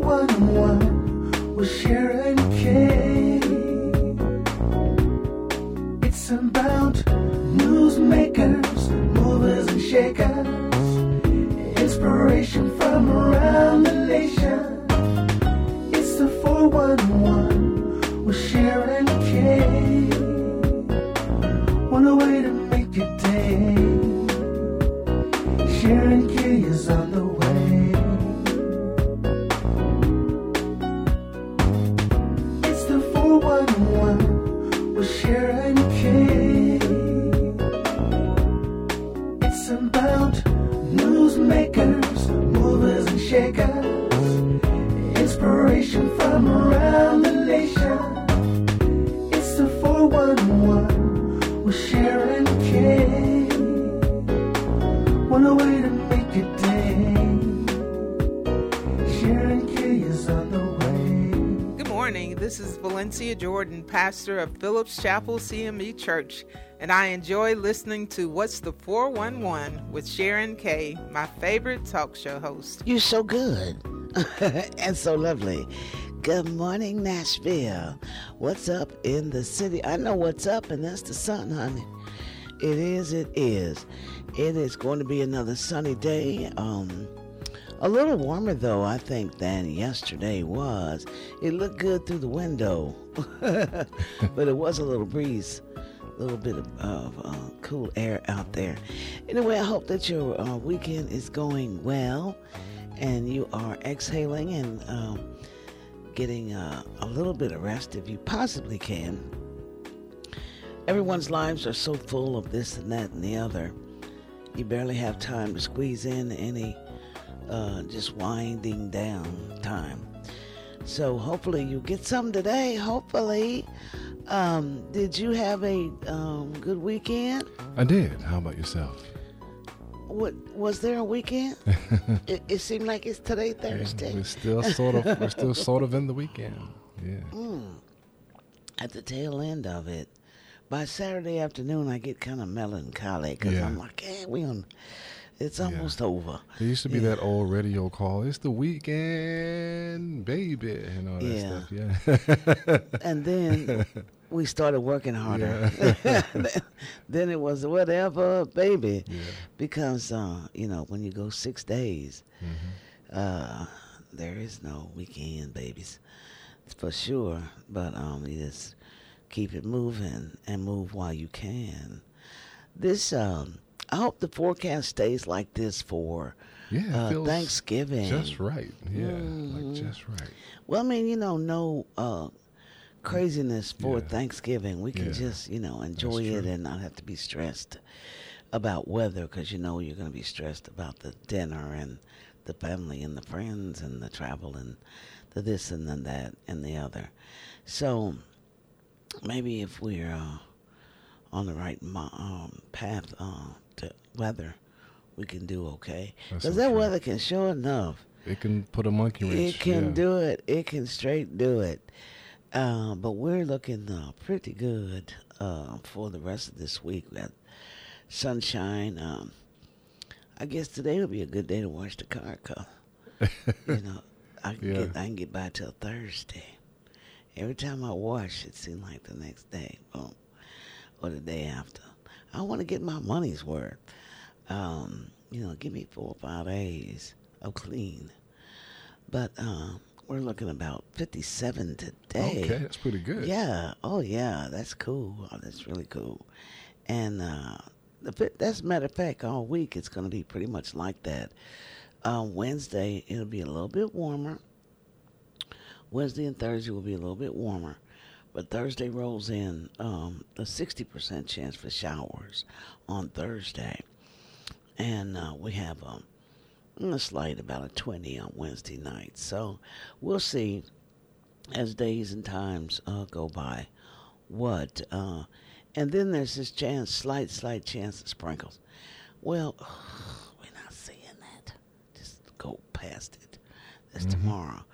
411 with Sharon Kay. It's about newsmakers, movers and shakers, inspiration from around the nation. It's the 411 with Sharon Kay. One way to make your day. Sharon Kay is on the way. It's the 411 with Sharon Kay. It's about newsmakers, movers and shakers, inspiration from around the nation. It's the 411 with Sharon Kay. One way to make your day. Sharon Kay is on the way. Good morning. This is Valencia Jordan, pastor of Phillips Chapel CME Church, and I enjoy listening to What's the 411 with Sharon Kay, my favorite talk show host. You're so good and so lovely. Good morning, Nashville. What's up in the city? I know what's up, and that's the sun, honey. It is. It is going to be another sunny day. A little warmer, though, I think, than yesterday was. It looked good through the window, but it was a little breeze, a little bit of cool air out there. Anyway, I hope that your weekend is going well, and you are exhaling and getting a little bit of rest if you possibly can. Everyone's lives are so full of this and that and the other. You barely have time to squeeze in any just winding down time. So hopefully you get some today. Hopefully. Did you have a good weekend? I did. How about yourself? What was there a weekend? it seemed like it's today Thursday. Yeah, we're still sort of in the weekend. Yeah. At the tail end of it. By Saturday afternoon, I get kind of melancholic because I'm like, it's almost over. There used to be that old radio call, it's the weekend, baby, and all that stuff. Yeah. And then we started working harder. Yeah. Then it was whatever, baby. Yeah. Because, when you go 6 days, there is no weekend, babies, for sure. But you just keep it moving and move while you can. This, I hope the forecast stays like this for Thanksgiving. Just right. Yeah, like just right. Well, I mean, no craziness for Thanksgiving. We can just, enjoy it and not have to be stressed about weather because, you're going to be stressed about the dinner and the family and the friends and the travel and the this and the that and the other. So maybe if we're on the right path to weather, we can do okay. Because that weather can sure enough. It can put a monkey wrench. It can do it. It can straight do it. But we're looking pretty good for the rest of this week. We got sunshine. I guess today will be a good day to wash the car. Cause, I can get by till Thursday. Every time I wash, it seems like the next day, or the day after. I want to get my money's worth. Give me 4 or 5 days of clean. But we're looking about 57 today. Okay, that's pretty good. Yeah. Oh, yeah. That's cool. Oh, that's really cool. And that's a matter of fact, all week it's going to be pretty much like that. Wednesday, it'll be a little bit warmer. Wednesday and Thursday will be a little bit warmer. But Thursday rolls in a 60% chance for showers on Thursday. And we have a slight about a 20 on Wednesday night. So we'll see as days and times go by what. And then there's this slight chance of sprinkles. Well, we're not seeing that. Just go past it. That's tomorrow.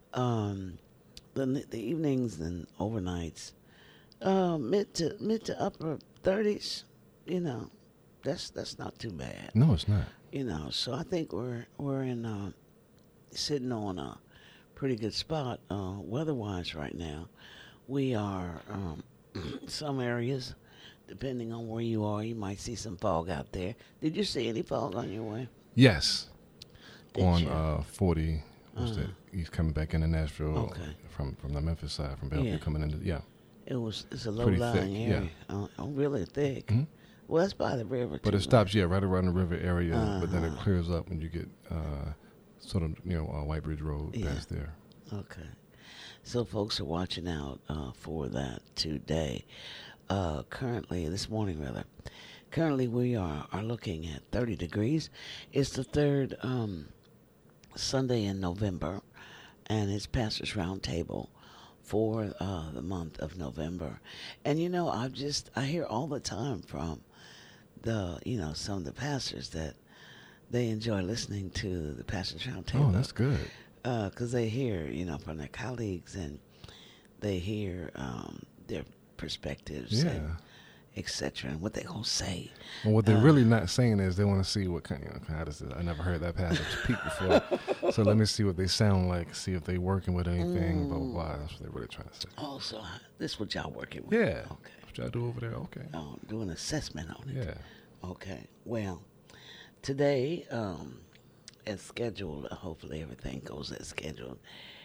The evenings and overnights, mid to upper 30s, that's not too bad. No, it's not. So I think we're in sitting on a pretty good spot weather-wise right now. We are some areas, depending on where you are, you might see some fog out there. Did you see any fog on your way? Yes. Did On you? 40, what's that? He's coming back into Nashville Okay. from the Memphis side, from Bellevue Yeah. coming into, yeah. It's a Pretty low-lying thick, area. Really thick. Mhm. Well, that's by the river. But too, it stops, right around the river area, but then it Uh-huh. clears up when you get sort of, White Bridge Road Yeah. past there. Okay. So folks are watching out for that today. This morning rather. Currently we are looking at 30 degrees. It's the third Sunday in November, and it's Pastor's Roundtable for the month of November. And I hear all the time from some of the pastors that they enjoy listening to the Pastor's Roundtable. Oh, that's good. Because they hear, from their colleagues, and they hear their perspectives, Yeah. and et cetera, and what they're going to say. Well, what they're really not saying is they want to see what kind how does it. I never heard that pastor speak before, so let me see what they sound like, see if they working with anything, blah, blah, blah. That's what they're really trying to say. Oh, so this is what y'all working with? Yeah. Okay. What y'all do over there? Okay. Do an assessment on it. Yeah. Okay. Well, today, as scheduled, hopefully everything goes as scheduled,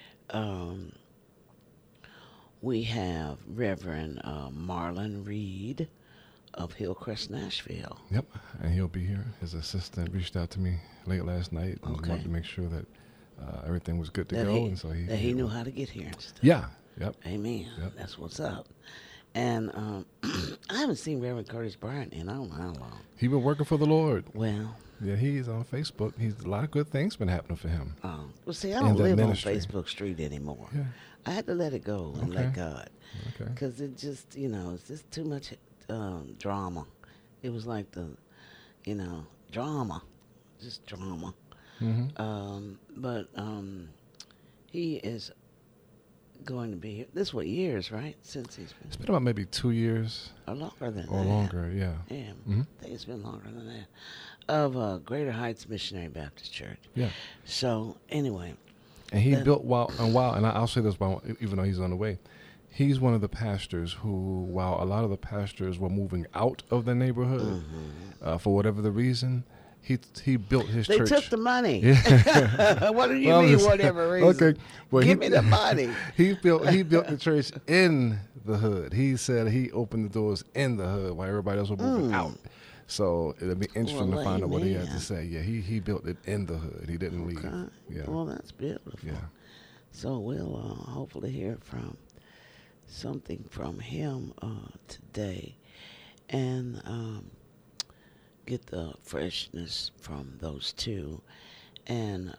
we have Reverend Marlon Reed of Hillcrest, Nashville. Yep, and he'll be here. His assistant reached out to me late last night and Okay. wanted to make sure that everything was good to That go, he, and so that he knew how to get here and stuff. Yeah. Yep. Amen. Yep. That's what's up. And I haven't seen Reverend Curtis Bryant in I don't know how long. He been working for the Lord. Well, Yeah, he's on Facebook. A lot of good things been happening for him. see, I In don't the live ministry. on Facebook Street anymore. Yeah. I had to let it go and Okay. let God. Okay. Because it just, it's just too much drama. It was like drama. Just drama. Mm-hmm. But he is going to be here. This what years, right? Since he's It's been been about maybe 2 years or longer than or that. longer. Yeah. Yeah, Mhm. I think it's been longer than that. Of Greater Heights Missionary Baptist Church. Yeah. So anyway, And he Then- built and I'll say this, even though he's on the way, he's one of the pastors who, while a lot of the pastors were moving out of the neighborhood for whatever the reason, he built his they church. took the money. Yeah. What do you Well, mean? listen, Whatever reason? Okay. Well, Give me the money. He built the church in the hood. He said he opened the doors in the hood while everybody else was moving out. So it'll be interesting Well, to find out what he has amen. to say. Yeah, he built it in the hood. He didn't leave. Okay. Yeah. Well, that's beautiful. Yeah. So we'll hopefully hear from something from him today, and get the freshness from those two. And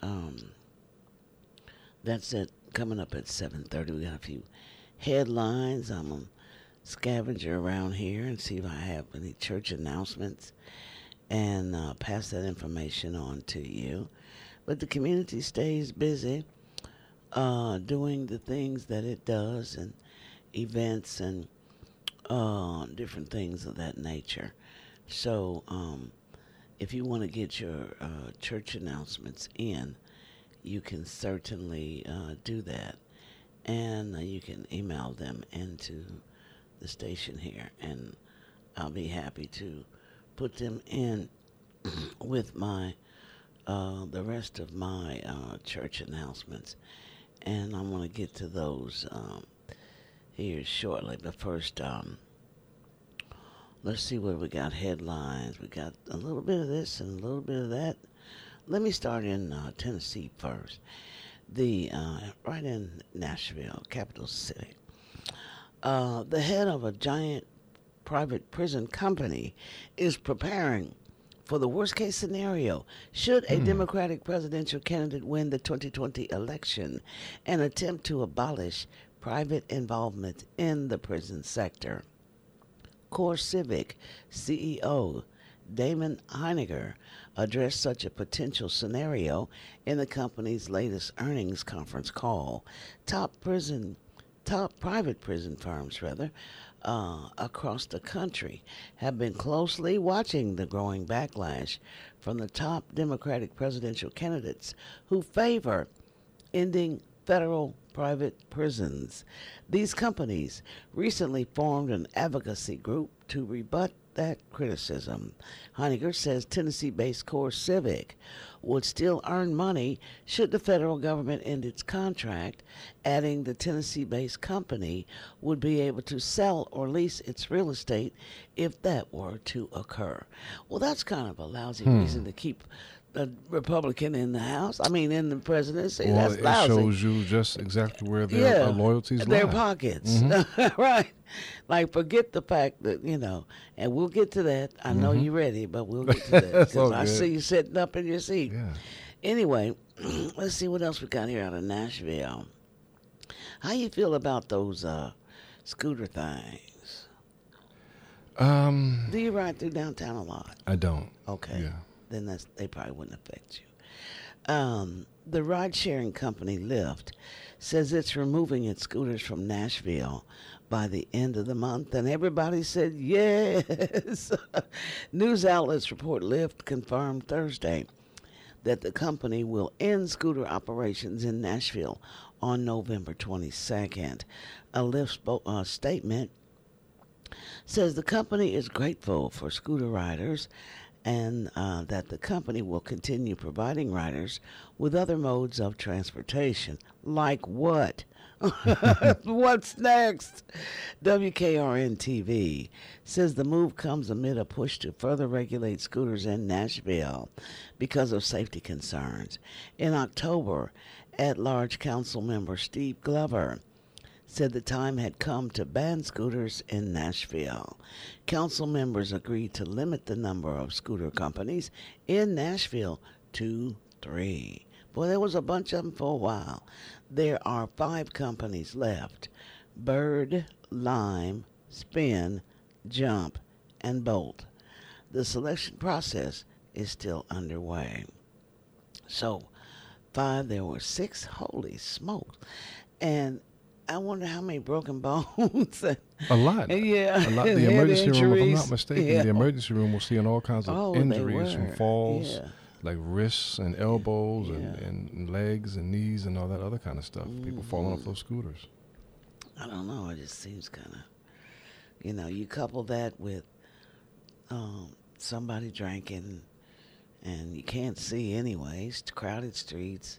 that's it. Coming up at 7:30, we got a few headlines. I'm gonna scavenger around here and see if I have any church announcements, and pass that information on to you. But the community stays busy doing the things that it does, and events and different things of that nature. So if you want to get your church announcements in, you can certainly do that. And you can email them into the station here, and I'll be happy to put them in with my the rest of my church announcements. And I'm going to get to those here shortly. But first, let's see what we got. Headlines. We got a little bit of this and a little bit of that. Let me start in Tennessee first. Right in Nashville, capital city. The head of a giant private prison company is preparing for the worst case scenario should a Democratic presidential candidate win the 2020 election and attempt to abolish private involvement in the prison sector. CoreCivic CEO Damon Heiniger addressed such a potential scenario in the company's latest earnings conference call. Top private prison firms, across the country have been closely watching the growing backlash from the top Democratic presidential candidates who favor ending federal private prisons. These companies recently formed an advocacy group to rebut that criticism. Heiniger says Tennessee-based Core Civic would still earn money should the federal government end its contract, adding the Tennessee-based company would be able to sell or lease its real estate if that were to occur. Well, that's kind of a lousy reason to keep a Republican in the House. I mean, in the presidency. Well, that's it lousy. shows you just exactly where their loyalties their lie. pockets. Right. Like, forget the fact that, and we'll get to that. I know you're ready, but we'll get to that. That's all Because I good. see you sitting up in your seat. Yeah. Anyway, let's see what else we got here out of Nashville. How you feel about those scooter things? Do you ride through downtown a lot? I don't. Okay. Yeah. Then they probably wouldn't affect you. The ride-sharing company Lyft says it's removing its scooters from Nashville by the end of the month, and everybody said yes. News outlets report Lyft confirmed Thursday that the company will end scooter operations in Nashville on November 22nd. A Lyft statement says the company is grateful for scooter riders and that the company will continue providing riders with other modes of transportation. Like what? What's next? WKRN-TV says the move comes amid a push to further regulate scooters in Nashville because of safety concerns. In October, at-large council member Steve Glover said the time had come to ban scooters in Nashville. Council members agreed to limit the number of scooter companies in Nashville to 3. Boy, there was a bunch of them for a while. There are 5 companies left: Bird, Lime, Spin, Jump, and Bolt. The selection process is still underway. So, 5, there were 6. Holy smokes. And I wonder how many broken bones. A lot. Yeah. A lot. The Head emergency room, if I'm injuries. not mistaken, Yeah. the emergency room was seeing all kinds of Oh, they injuries were. from falls, Yeah. like wrists and elbows Yeah. and legs and knees and all that other kind of stuff. People falling off those scooters. I don't know. It just seems kind of, you couple that with somebody drinking, and you can't see anyways. Crowded streets,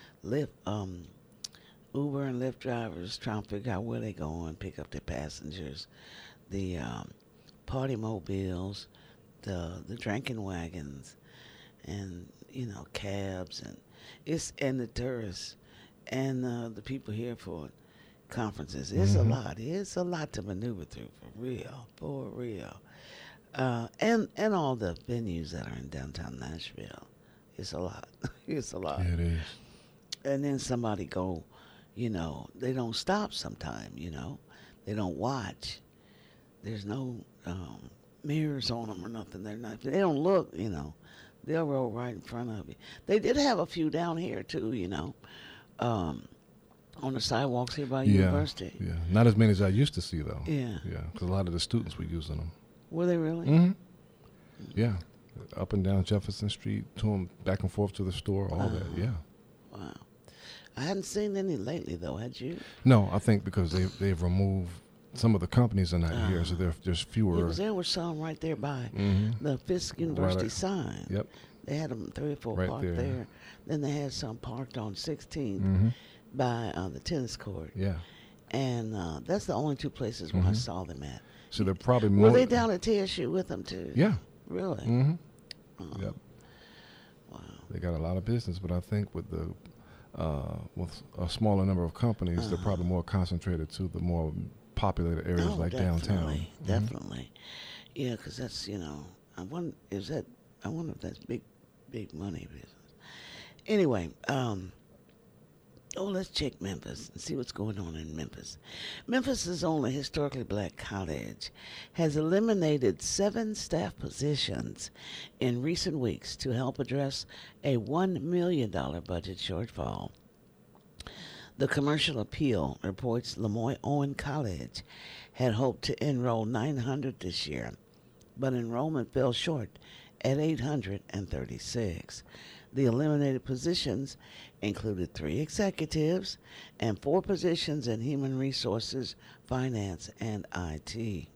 Uber and Lyft drivers trying to figure out where they going, pick up their passengers. The party mobiles, the drinking wagons, and cabs, and the tourists, and the people here for conferences. It's a lot. It's a lot to maneuver through, for real. And all the venues that are in downtown Nashville. It's a lot. It's a lot. Yeah, it is. And then somebody go, they don't stop sometime, They don't watch. There's no mirrors on them or nothing. They don't look, They'll roll right in front of you. They did have a few down here, too, on the sidewalks here by University. Yeah. Not as many as I used to see, though. Yeah. Yeah, because a lot of the students were using them. Were they really? Mm-hmm. Yeah. Up and down Jefferson Street, to them, back and forth to the store, all that. Yeah. Wow. I hadn't seen any lately, though, had you? No, I think because they've removed some of the companies are not here, so there's fewer. Because there were some right there by the Fisk University sign. Yep. They had them 3 or 4 Right parked there. there. Then they had some parked on 16th by the tennis court. Yeah. And that's the only 2 places where I saw them at. So they're probably Were more. they down at TSU with them, too? Yeah. Really? Mm-hmm. Oh, Yep. wow. They got a lot of business, but I think with with a smaller number of companies, they're probably more concentrated to the more populated areas like downtown. Definitely. Yeah, because that's, I wonder if that's big money business. Anyway, let's check Memphis and see what's going on in Memphis. Memphis' only historically black college has eliminated 7 staff positions in recent weeks to help address a $1 million budget shortfall. The Commercial Appeal reports Lemoyne Owen College had hoped to enroll 900 this year, but enrollment fell short at 836. The eliminated positions included 3 executives and 4 positions in human resources, finance, and IT.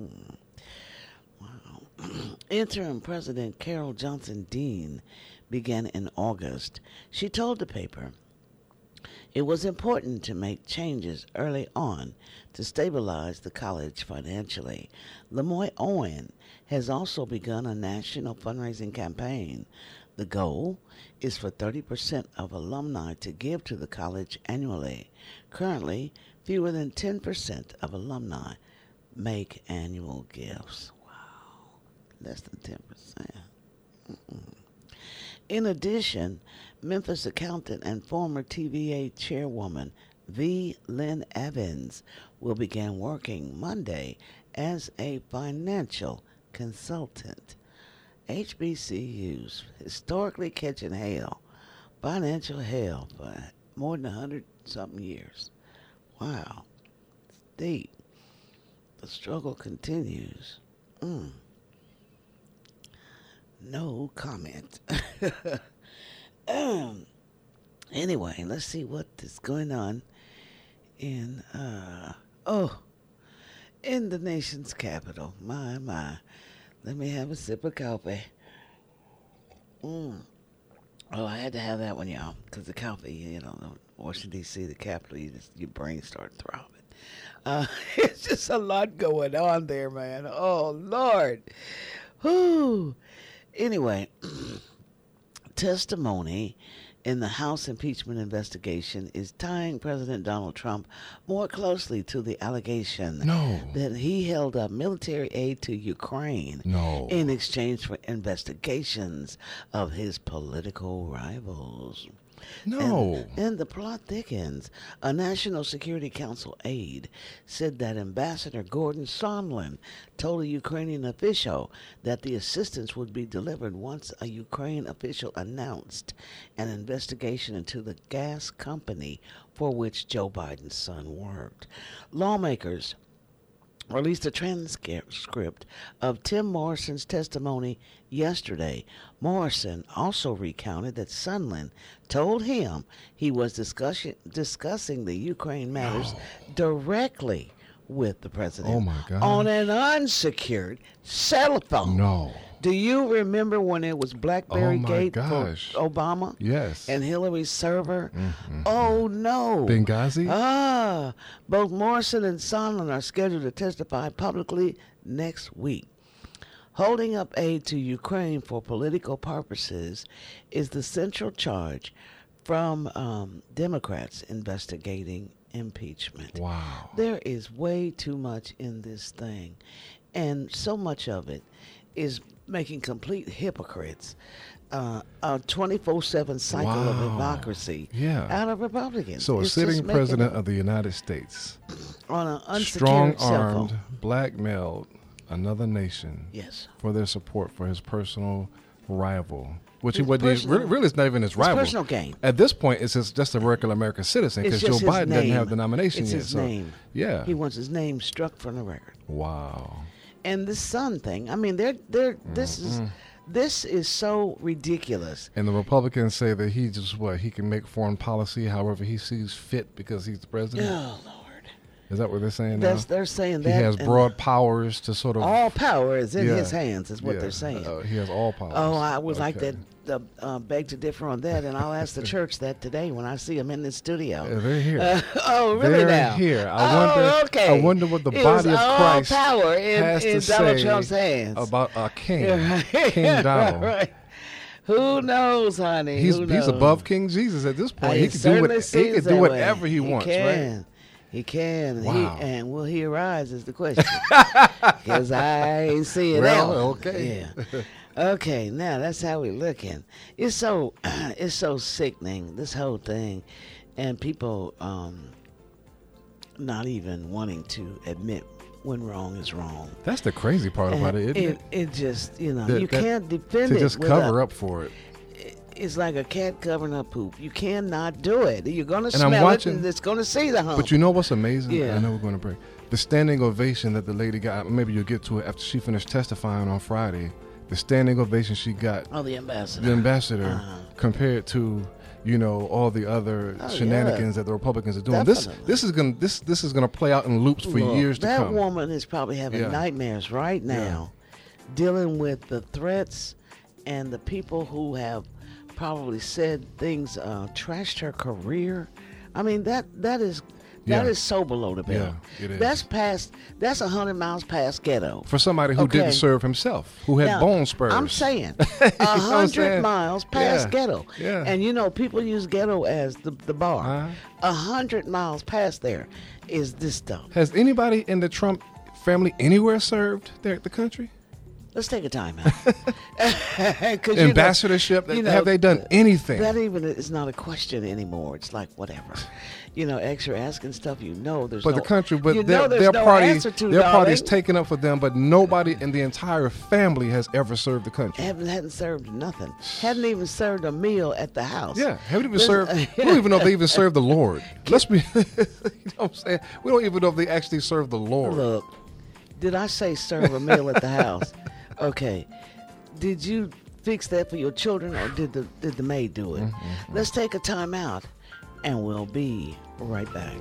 Wow. Interim President Carol Johnson Dean began in August. She told the paper it was important to make changes early on to stabilize the college financially. Lemoy Owen has also begun a national fundraising campaign. The goal is for 30% of alumni to give to the college annually. Currently, fewer than 10% of alumni make annual gifts. Wow, less than 10%. In addition, Memphis accountant and former TVA chairwoman V. Lynn Evans will begin working Monday as a financial consultant. HBCUs historically catching hell, financial hell for more than 100-something years. Wow, it's deep. The struggle continues. No comment. Anyway, let's see what is going on in in the nation's capital. My. Let me have a sip of coffee. Oh, I had to have that one, y'all, because the coffee, Washington, D.C., the capital, your brain starts throbbing. It's just a lot going on there, man. Oh, Lord. Whew. Anyway, testimony in the House impeachment investigation is tying President Donald Trump more closely to the allegation that he held up military aid to Ukraine in exchange for investigations of his political rivals. And the plot thickens. A National Security Council aide said that Ambassador Gordon Sondland told a Ukrainian official that the assistance would be delivered once a Ukraine official announced an investigation into the gas company for which Joe Biden's son worked. Lawmakers released a transcript of Tim Morrison's testimony yesterday. Morrison also recounted that Sondland told him he was discussing the Ukraine matters directly with the president. Oh my God. On an unsecured cell phone. Do you remember when it was BlackBerry Gate for Obama? Yes. And Hillary's server? Oh, no. Benghazi? Both Morrison and Sondland are scheduled to testify publicly next week. Holding up aid to Ukraine for political purposes is the central charge from Democrats investigating impeachment. Wow. There is way too much in this thing, and so much of it is making complete hypocrites a 24/7 cycle of hypocrisy out of Republicans. So a sitting president of the United States on an unsecured strong-armed, blackmailed another nation for their support for his personal rival. Which really it's not even his rival. Personal gain. At this point, it's just a regular American citizen because Joe Biden doesn't have the nomination yet. It's his name. Yeah. He wants his name struck from the record. Wow. And the son thing, I mean, this is so ridiculous. And the Republicans say that he can make foreign policy however he sees fit because he's the president. Oh, Lord. Is that what they're saying now? They're saying that. He has broad powers to sort of... All power is in his hands, is what they're saying. He has all powers. Oh, I would like to beg to differ on that, and I'll ask the church that today when I see them in the studio. They're here. Oh, really they're now? Here. I wonder what the body of Christ power has to Donald say Trump's hands. About a king, King Donald. Right. Who knows, honey? He's above King Jesus at this point. He can do whatever he wants, right? He can. Wow. And will he arise is the question. Because I ain't seeing that. Okay. Yeah. Okay, now that's how we're looking. It's so sickening, this whole thing. And people not even wanting to admit when wrong is wrong. That's the crazy part about it, isn't it? It just, you can't defend it. To just cover up for it. It's like a cat covering up poop. You cannot do it. You're going to smell it and it's going to see the hump. But you know what's amazing? Yeah. I know we're going to break. The standing ovation that the lady got, maybe you'll get to it after she finished testifying on Friday. the standing ovation she got, Oh, the ambassador. the ambassador, compared to all the other shenanigans that the Republicans are doing. Definitely. This is gonna play out in loops for Look, years to that come. woman is probably having Yeah. nightmares right now, dealing with the threats and the people who have probably said things, trashed her career. I mean, that is Yeah. so below the belt. Yeah, it is. That's 100 miles past ghetto. For somebody who Okay. didn't serve himself, who had Now, bone spurs. I'm saying what I'm 100 saying? miles past Yeah. ghetto. Yeah. And people use ghetto as the bar. Uh-huh. 100 miles past there is this stuff. Has anybody in the Trump family anywhere served the country? Let's take a time out. 'Cause, Ambassadorship? Have they done anything? That even is not a question anymore. It's like whatever. You're asking stuff there's But no, the country, but there's their no party, answer to, their party's darling. taken up for them. But nobody in the entire family has ever served the country. Hadn't served nothing. Hadn't even served a meal at the house. Yeah, haven't even Listen- served. We don't even know if they even served the Lord. Let's be. You know what I'm saying? We don't even know if they actually serve the Lord. Look, did I say serve a meal at the house? Okay. Did you fix that for your children, or did the maid do it? Let's take a time out, and we'll be right back.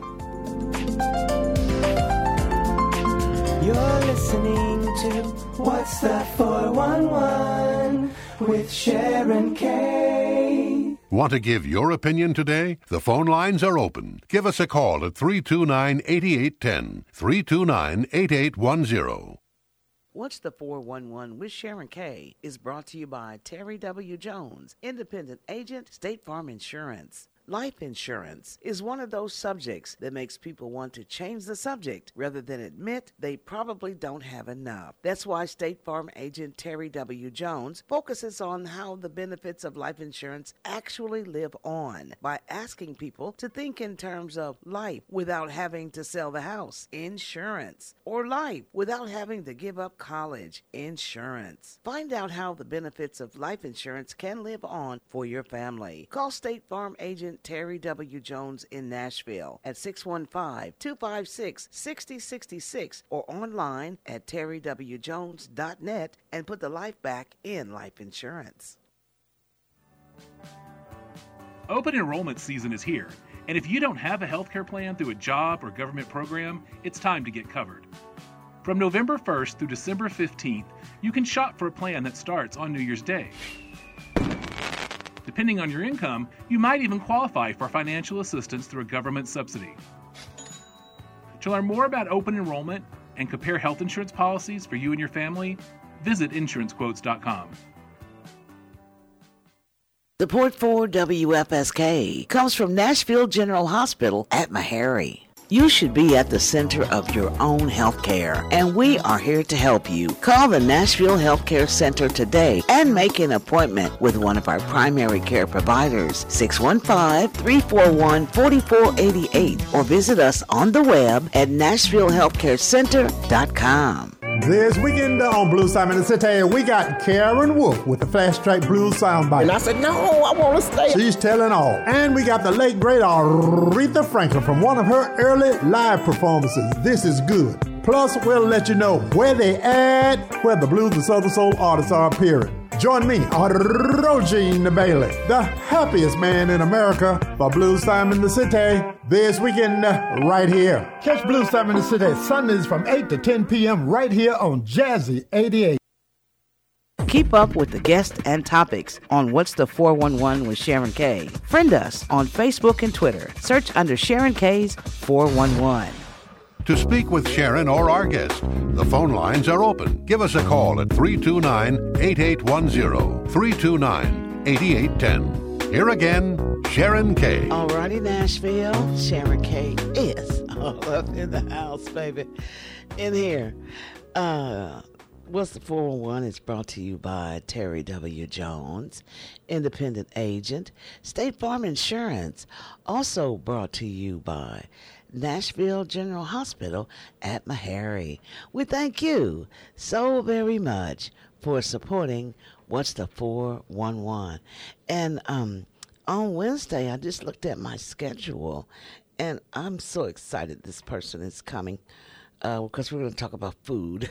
You're listening to What's That 411 with Sharon K. Want to give your opinion today? The phone lines are open. Give us a call at 329-8810, 329-8810. What's the 411 with Sharon K is brought to you by Terry W. Jones, independent agent, State Farm Insurance. Life insurance is one of those subjects that makes people want to change the subject rather than admit they probably don't have enough. That's why State Farm agent Terry W. Jones focuses on how the benefits of life insurance actually live on by asking people to think in terms of life without having to sell the house, insurance, or life without having to give up college, insurance. Find out how the benefits of life insurance can live on for your family. Call State Farm agent Terry W. Jones in Nashville at 615-256-6066 or online at terrywjones.net and put the life back in life insurance. Open enrollment season is here, and if you don't have a healthcare plan through a job or government program, it's time to get covered. From November 1st through December 15th, you can shop for a plan that starts on New Year's Day. Depending on your income, you might even qualify for financial assistance through a government subsidy. To learn more about open enrollment and compare health insurance policies for you and your family, visit insurancequotes.com. Support for WFSK comes from Nashville General Hospital at Meharry. You should be at the center of your own health care, and we are here to help you. Call the Nashville Healthcare Center today and make an appointment with one of our primary care providers, 615-341-4488, or visit us on the web at NashvilleHealthcareCenter.com. This weekend on Blues Time in the City, we got Karen Wolf with the Fast Track Blues soundbite. And I said, no, I want to stay. She's telling all. And we got the late, great Aretha Franklin from one of her early live performances. This is good. Plus, we'll let you know where they at, where the blues and southern soul artists are appearing. Join me, Roger Bailey, the happiest man in America, for Blues Time in the City this weekend right here. Catch Blues Time in the City Sundays from 8 to 10 p.m. right here on Jazzy 88. Keep up with the guests and topics on What's the 411 with Sharon K. Friend us on Facebook and Twitter. Search under Sharon K's 411. To speak with Sharon or our guest, the phone lines are open. Give us a call at 329-8810, 329-8810. Here again, Sharon K. Alrighty, Nashville. Sharon K is all up in the house, baby. In here. What's the 411 is brought to you by Terry W. Jones, independent agent, State Farm Insurance. Also brought to you by Nashville General Hospital at Meharry. We thank you so very much for supporting What's the 411. And on Wednesday, I just looked at my schedule, and I'm so excited this person is coming. because we're going to talk about food.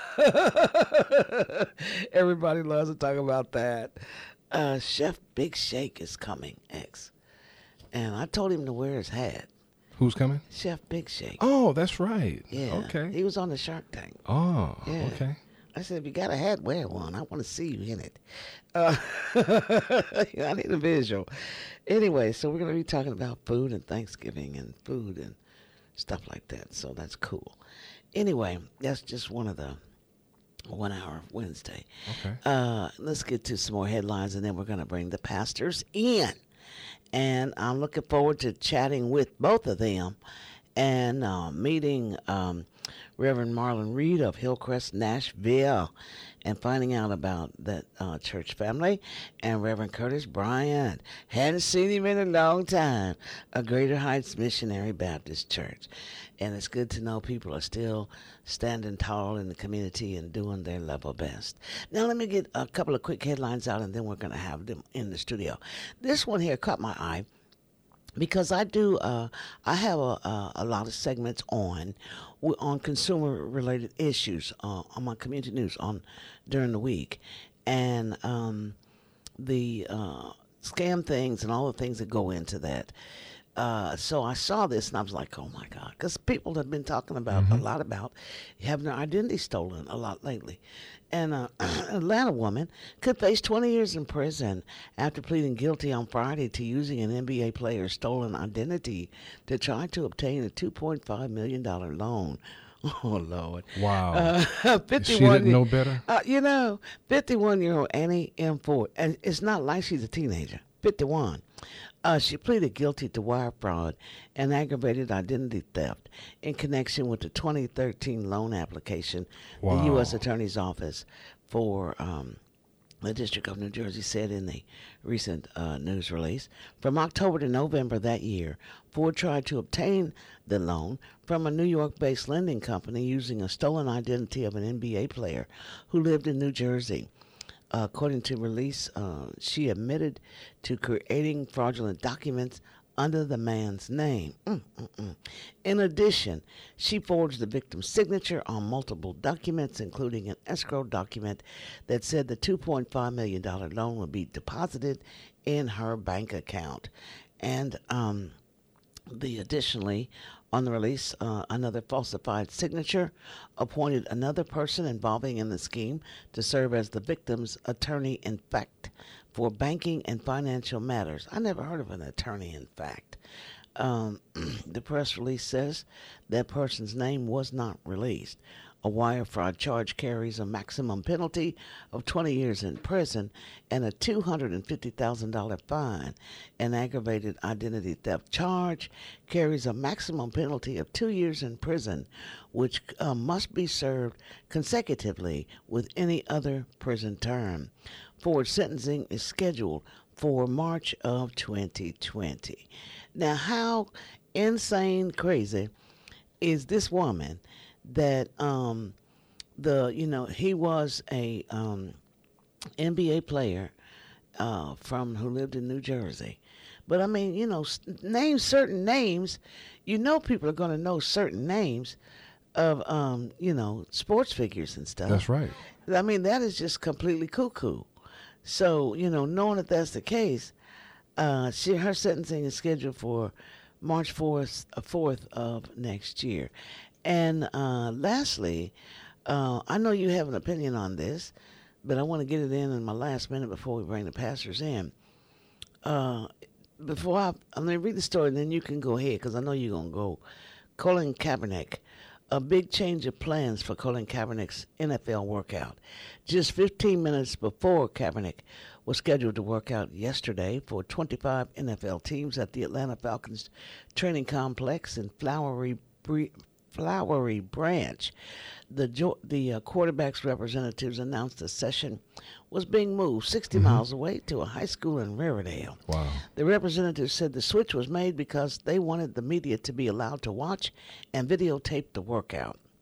Everybody loves to talk about that. Chef Big Shake is coming, X. And I told him to wear his hat. Who's coming? Chef Big Shake. Oh, that's right. Yeah. Okay. He was on the Shark Tank. Oh, Yeah. okay. I said, if you got a hat, wear one. I want to see you in it. I need a visual. Anyway, so we're going to be talking about food and Thanksgiving and food and stuff like that. So that's cool. Anyway, that's just one of the 1 hour of Wednesday. Okay. Let's get to some more headlines, and then we're going to bring the pastors in. And I'm looking forward to chatting with both of them and meeting Reverend Marlon Reed of Hillcrest, Nashville, and finding out about that church family, and Reverend Curtis Bryant. Hadn't seen him in a long time, a Greater Heights Missionary Baptist Church. And it's good to know people are still standing tall in the community and doing their level best. Now, let me get a couple of quick headlines out, and then we're going to have them in the studio. This one here caught my eye, because I have a lot of segments on consumer-related issues on my community news during the week, and the scam things and all the things that go into that. So I saw this and I was like, oh my God, because people have been talking about a lot about having their identity stolen a lot lately. And an Atlanta woman could face 20 years in prison after pleading guilty on Friday to using an NBA player's stolen identity to try to obtain a $2.5 million loan. Oh, Lord. Wow. 51, she didn't know better? 51-year-old Annie M. Ford, and it's not like she's a teenager, 51. She pleaded guilty to wire fraud and aggravated identity theft in connection with the 2013 loan application. Wow. The U.S. Attorney's Office for the District of New Jersey said in the recent news release. From October to November that year, Ford tried to obtain the loan from a New York-based lending company using a stolen identity of an NBA player who lived in New Jersey. According to release, she admitted to creating fraudulent documents under the man's name. In addition, she forged the victim's signature on multiple documents, including an escrow document that said the $2.5 million loan would be deposited in her bank account. And additionally, on the release, another falsified signature appointed another person involving in the scheme to serve as the victim's attorney in fact for banking and financial matters. I never heard of an attorney in fact. The press release says that person's name was not released. A wire fraud charge carries a maximum penalty of 20 years in prison and a $250,000 fine. An aggravated identity theft charge carries a maximum penalty of 2 years in prison, which must be served consecutively with any other prison term. Ford's sentencing is scheduled for March of 2020. Now, how insane crazy is this woman that he was a NBA player who lived in New Jersey. But I mean, name certain names. People are going to know certain names of sports figures and stuff. That's right. I mean, that is just completely cuckoo. So, knowing that that's the case, her sentencing is scheduled for March 4th of next year. And lastly, I know you have an opinion on this, but I want to get it in my last minute before we bring the pastors in. I'm going to read the story, and then you can go ahead, because I know you're going to go. Colin Kaepernick, a big change of plans for Colin Kaepernick's NFL workout. Just 15 minutes before Kaepernick was scheduled to work out yesterday for 25 NFL teams at the Atlanta Falcons training complex in Flowery Branch. The quarterback's representatives announced the session was being moved 60 miles away to a high school in Riverdale. Wow. The representatives said the switch was made because they wanted the media to be allowed to watch and videotape the workout.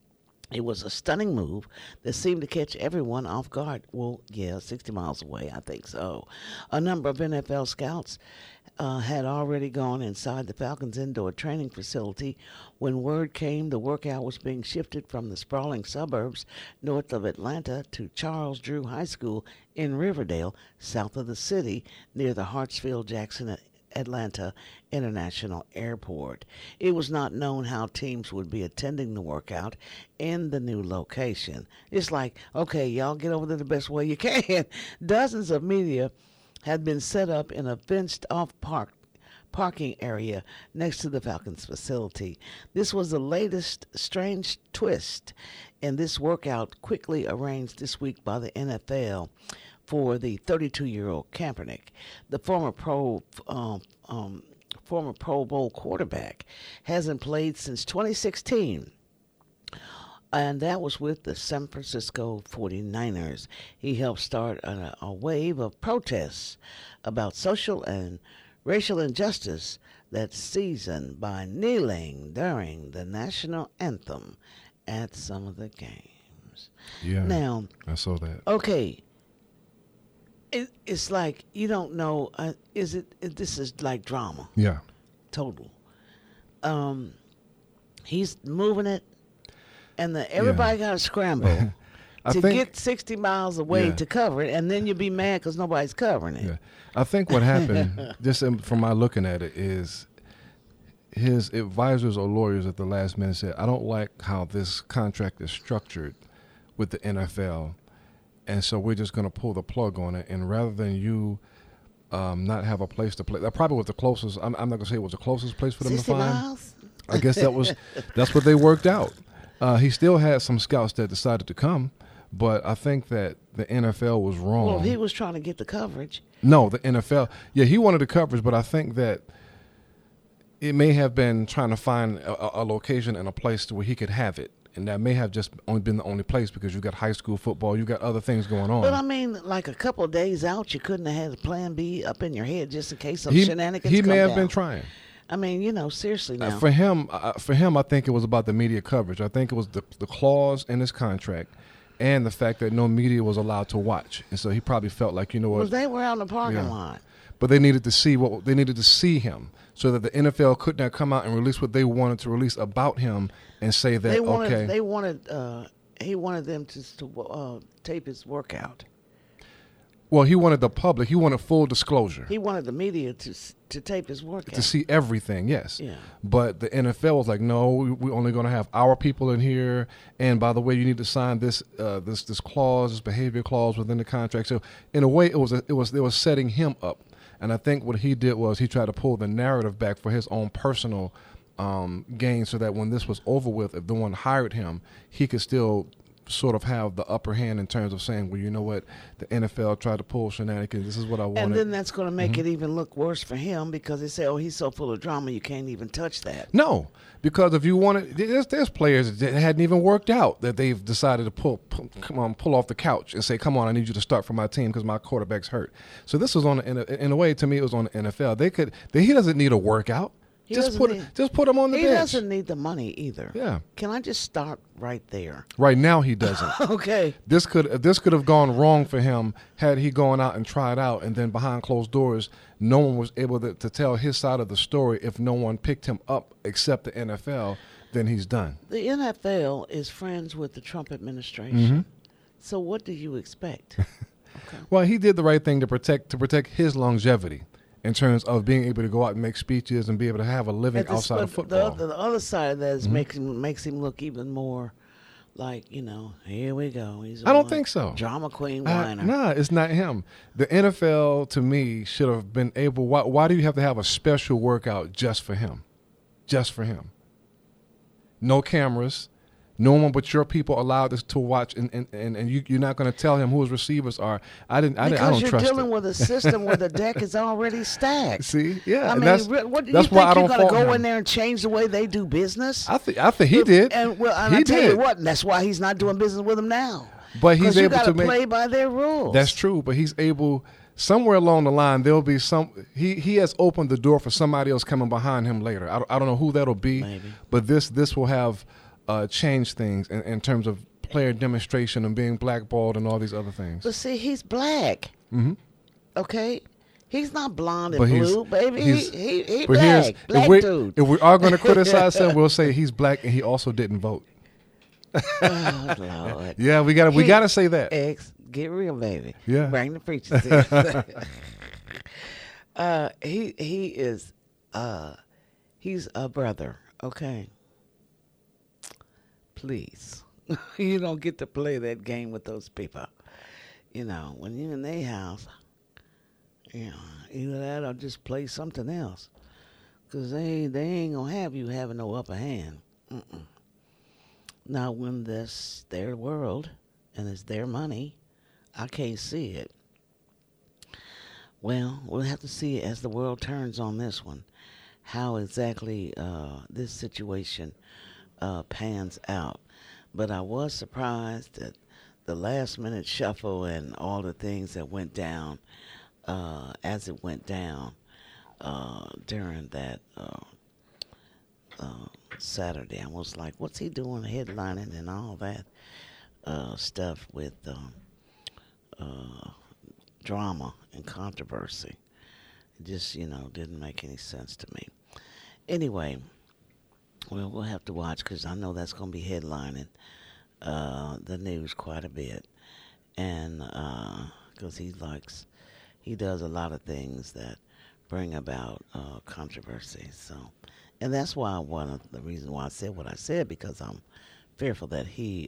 It was a stunning move that seemed to catch everyone off guard. Well, yeah, 60 miles away, I think so. A number of NFL scouts had already gone inside the Falcons' indoor training facility when word came the workout was being shifted from the sprawling suburbs north of Atlanta to Charles Drew High School in Riverdale, south of the city, near the Hartsfield-Jackson Atlanta International Airport. It was not known how teams would be attending the workout in the new location. It's like, okay, y'all get over there the best way you can. Dozens of media had been set up in a fenced-off parking area next to the Falcons facility. This was the latest strange twist in this workout, quickly arranged this week by the NFL for the 32-year-old Kaepernick. The former Pro Bowl quarterback hasn't played since 2016. And that was with the San Francisco 49ers. He helped start a wave of protests about social and racial injustice that season by kneeling during the national anthem at some of the games. Yeah. Now, I saw that. Okay. It's like you don't know. This is like drama. Yeah. Total. He's moving it, and everybody got to scramble to get 60 miles away to cover it, and then you'll be mad because nobody's covering it. Yeah. I think what happened, just from my looking at it, is his advisors or lawyers at the last minute said, I don't like how this contract is structured with the NFL, and so we're just going to pull the plug on it. And rather than you not have a place to play, that probably was the closest. I'm not going to say it was the closest place for them to 60 find. miles? I guess that's what they worked out. He still had some scouts that decided to come, but I think that the NFL was wrong. Well, he was trying to get the coverage. No, the NFL. Yeah, he wanted the coverage, but I think that it may have been trying to find a location and a place to where he could have it. And that may have just only been the only place because you got high school football, you got other things going on. But I mean, like a couple of days out, you couldn't have had a plan B up in your head just in case some shenanigans He come may have down. been trying. I mean, seriously now. For him, I think it was about the media coverage. I think it was the clause in his contract and the fact that no media was allowed to watch. And so he probably felt like, you know what? Well, they were out in the parking lot. But they needed to see him so that the NFL could not come out and release what they wanted to release about him and say that, he wanted them to tape his workout. Well, he wanted the public. He wanted full disclosure. He wanted the media to tape his workout. To see everything, yes. Yeah. But the NFL was like, no, we're only going to have our people in here. And by the way, you need to sign this clause, this behavior clause within the contract. So in a way, they were setting him up. And I think what he did was he tried to pull the narrative back for his own personal gain, so that when this was over with, if the one hired him, he could still sort of have the upper hand in terms of saying, well, you know what, the NFL tried to pull shenanigans. This is what I wanted. And then that's going to make it even look worse for him because they say, oh, he's so full of drama, you can't even touch that. No, because if you wanted, there's players that hadn't even worked out that they've decided to pull off the couch and say, come on, I need you to start for my team because my quarterback's hurt. So this was in a way, to me, it was on the NFL. He doesn't need a workout. Just put him on the bench. He doesn't need the money either. Yeah. Can I just start right there? Right now he doesn't. Okay. This could have gone wrong for him had he gone out and tried out, and then behind closed doors, no one was able to tell his side of the story. If no one picked him up except the NFL, then he's done. The NFL is friends with the Trump administration. Mm-hmm. So what do you expect? Okay. Well, he did the right thing to protect his longevity in terms of being able to go out and make speeches and be able to have a living outside of football. The other side of that is makes him look even more like, here we go. I don't think so. Drama queen whiner. Nah, it's not him. The NFL, to me, should have been able. Why do you have to have a special workout just for him? Just for him. No cameras. No one but your people allowed this to watch, and you're not going to tell him who his receivers are. I don't trust it. Because you're dealing with a system where the deck is already stacked. See, yeah, I mean, that's why I don't you're going to go him. in there and change the way they do business? I think he did. And he I tell did. you what, and that's why he's not doing business with them now. But he's able to play by their rules. That's true, but he's able. Somewhere along the line, there'll be he has opened the door for somebody else coming behind him later. I don't know who that'll be, Maybe. but this will have change things in terms of player demonstration and being blackballed and all these other things. But see, he's black. Mm-hmm. Okay? He's not blonde and But blue, baby. He but black. Black dude. If we are going to criticize him, we'll say he's black and he also didn't vote. Oh, Lord. Yeah, we gotta say that. Get real, baby. Yeah. Bring the preachers in. He's a brother, okay? Please. You don't get to play that game with those people. You know, when you're in their house, you know, either that or just play something else. Because they ain't going to have you having no upper hand. Mm-mm. Now, when that's their world and it's their money, I can't see it. Well, we'll have to see as the world turns on this one, how exactly this situation pans out. But I was surprised at the last minute shuffle and all the things that went down as it went down during that Saturday. I was like, what's he doing headlining and all that stuff with drama and controversy? It just, didn't make any sense to me. Anyway, well, we'll have to watch because I know that's going to be headlining the news quite a bit. And because he does a lot of things that bring about controversy. So, and that's why one of the reasons why I said what I said, because I'm fearful that he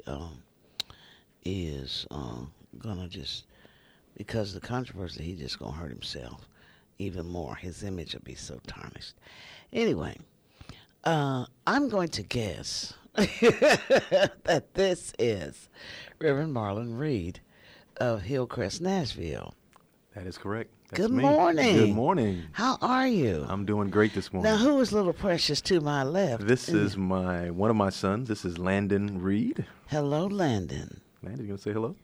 is gonna just, because of the controversy, he's just gonna hurt himself even more. His image will be so tarnished. Anyway, I'm going to guess that this is Reverend Marlon Reed of Hillcrest, Nashville. That is correct. That's Good me. morning. Good morning. How are you? I'm doing great this morning. Now, who is little precious to my left? This is one of my sons. This is Landon Reed. Hello, Landon. Landon, you gonna say hello?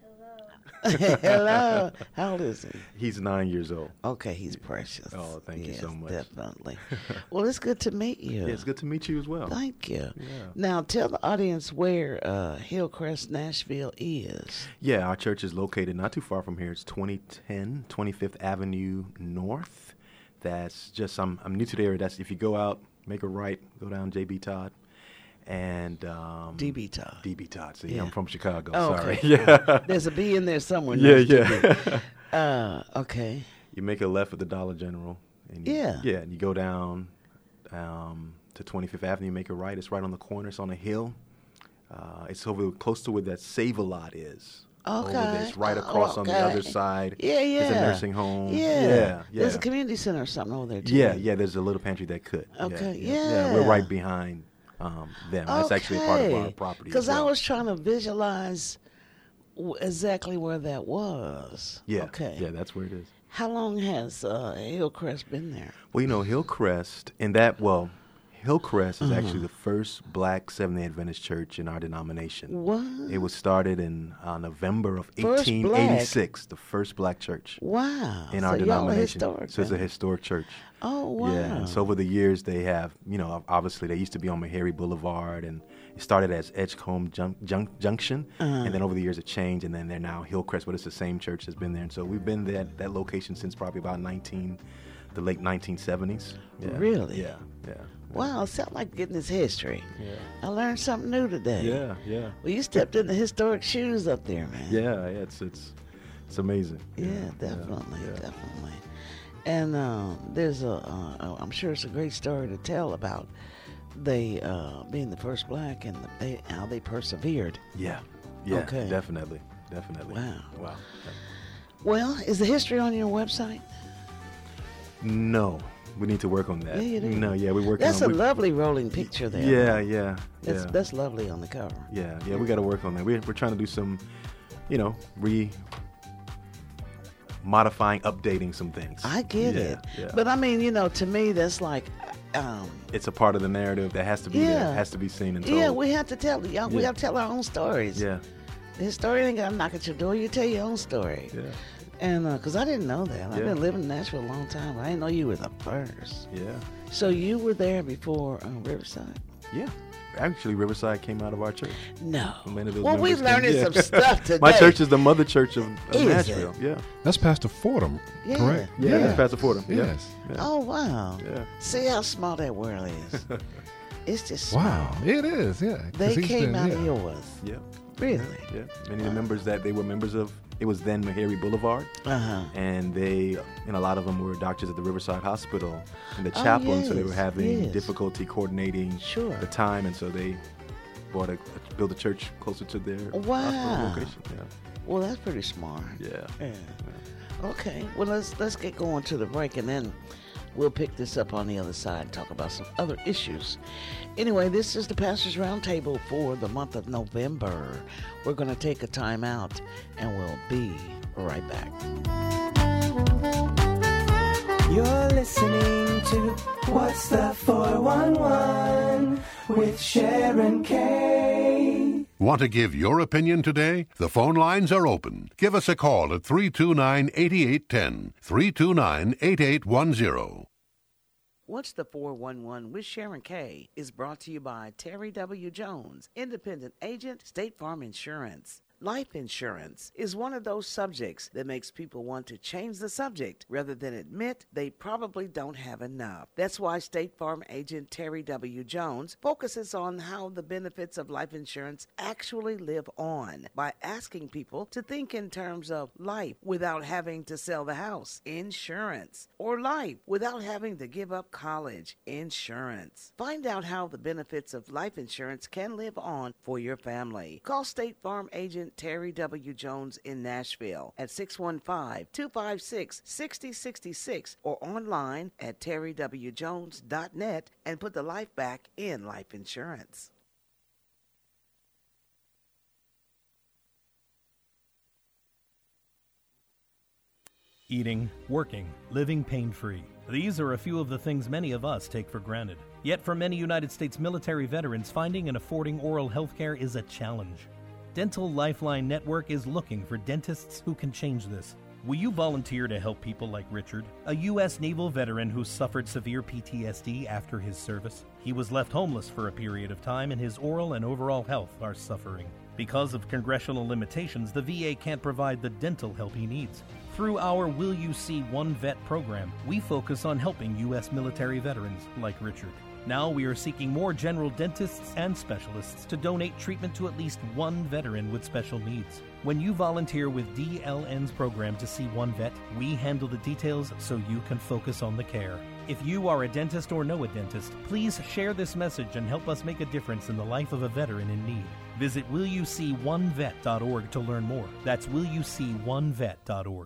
Hello. How old is he? He's 9 years old. Okay, he's precious. Oh, thank you so much. Definitely. Well, it's good to meet you. Yeah, it's good to meet you as well. Thank you. Yeah. Now, tell the audience where Hillcrest, Nashville is. Yeah, our church is located not too far from here. It's 2010 25th Avenue North. That's just, I'm new to the area. That's if you go out, make a right, go down J.B. Todd. And D.B. Todd. D.B. Todd. See, Yeah. I'm from Chicago. Oh, sorry. okay. Yeah. There's a B in there somewhere. Yeah. Okay. You make a left at the Dollar General. And Yeah. Yeah, and you go down to 25th Avenue. You make a right. It's right on the corner. It's on a hill. It's over close to where that Save-A-Lot is. Okay. Over there. It's right across on the other side. Yeah. There's a nursing home. Yeah. Yeah. There's a community center or something over there, too. Yeah. There's a little pantry that could. Okay, Yeah, we're right behind them. That's actually a part of our property. Because well. I was trying to visualize exactly where that was. Yeah. Okay. Yeah, that's where it is. How long has Hillcrest been there? Well, Hillcrest, Hillcrest is actually the first black Seventh-day Adventist church in our denomination. What? It was started in November of First 1886, the first black church Wow. in So our y'all denomination. are historic, So it's a then. historic church. Oh, wow. Yeah, and so over the years they have, obviously they used to be on Meharry Boulevard, and it started as Edgecombe Junction, and then over the years it changed, and then they're now Hillcrest, but it's the same church that's been there. And so we've been there at that location since probably about the late 1970s. Yeah. Really? Yeah. Wow, it sounds like getting his history. Yeah. I learned something new today. Yeah. Well, you stepped in the historic shoes up there, man. Yeah, it's amazing. Yeah, definitely. And there's I'm sure it's a great story to tell about they being the first black and how they persevered. Yeah, Okay. definitely. Wow. Well, is the history on your website? No, we need to work on that. Yeah, you do. No, yeah, we're working That's on a lovely rolling picture there. Yeah. That's lovely on the cover. Yeah, we got to work on that. We're trying to do some, modifying, updating some things. I get it. Yeah. But I mean, to me, that's like, it's a part of the narrative that has to be there, has to be seen and told. Yeah, we have to tell we have to tell our own stories. Yeah. The historian ain't got to knock at your door. You tell your own story. Yeah. And because I didn't know that. I've Yeah. been living in Nashville a long time. I didn't know you were the first. Yeah. So you were there before Riverside? Yeah. Actually, Riverside came out of our church. No. Many of those Well, we're members learning came- some stuff today. My church is the mother church of Is Nashville. it? Yeah. That's Pastor Fordham, Yeah. correct? Yeah, that's Pastor Fordham. Yeah. Yes. Yeah. Oh, wow. Yeah. See how small that world is. It's just small. Wow, it is, yeah. 'Cause They he's came been- out yeah. of yours. Yeah. Really? Yeah. Many of the members that they were members of, it was then Meharry Boulevard. Uh-huh. And a lot of them were doctors at the Riverside Hospital and the chaplain, so they were yes, having yes. difficulty coordinating Sure. the time, and so they built a church closer to their Wow. hospital location. Yeah. Well, that's pretty smart. Yeah. Yeah. Okay. Well, let's get going to the break, and then we'll pick this up on the other side and talk about some other issues. Anyway, this is the Pastor's Roundtable for the month of November. We're going to take a time out, and we'll be right back. You're listening to What's the 411 with Sharon K. Want to give your opinion today? The phone lines are open. Give us a call at 329-8810, 329-8810. What's the 411 with Sharon K is brought to you by Terry W. Jones, independent agent, State Farm Insurance. Life insurance is one of those subjects that makes people want to change the subject rather than admit they probably don't have enough. That's why State Farm agent Terry W. Jones focuses on how the benefits of life insurance actually live on by asking people to think in terms of life without having to sell the house, insurance, or life without having to give up college, insurance. Find out how the benefits of life insurance can live on for your family. Call State Farm agent Terry W. Jones in Nashville at 615-256-6066 or online at terrywjones.net and put the life back in life insurance. Eating, working, living pain-free. These are a few of the things many of us take for granted. Yet for many United States military veterans, finding and affording oral health care is a challenge. Dental Lifeline Network is looking for dentists who can change this. Will you volunteer to help people like Richard, a U.S. naval veteran who suffered severe PTSD after his service? He was left homeless for a period of time, and his oral and overall health are suffering. Because of congressional limitations, the VA can't provide the dental help he needs. Through our Will You See One Vet program, we focus on helping U.S. military veterans like Richard. Now we are seeking more general dentists and specialists to donate treatment to at least one veteran with special needs. When you volunteer with DLN's program to see one vet, we handle the details so you can focus on the care. If you are a dentist or know a dentist, please share this message and help us make a difference in the life of a veteran in need. Visit willyouseeonevet.org to learn more. That's willyouseeonevet.org.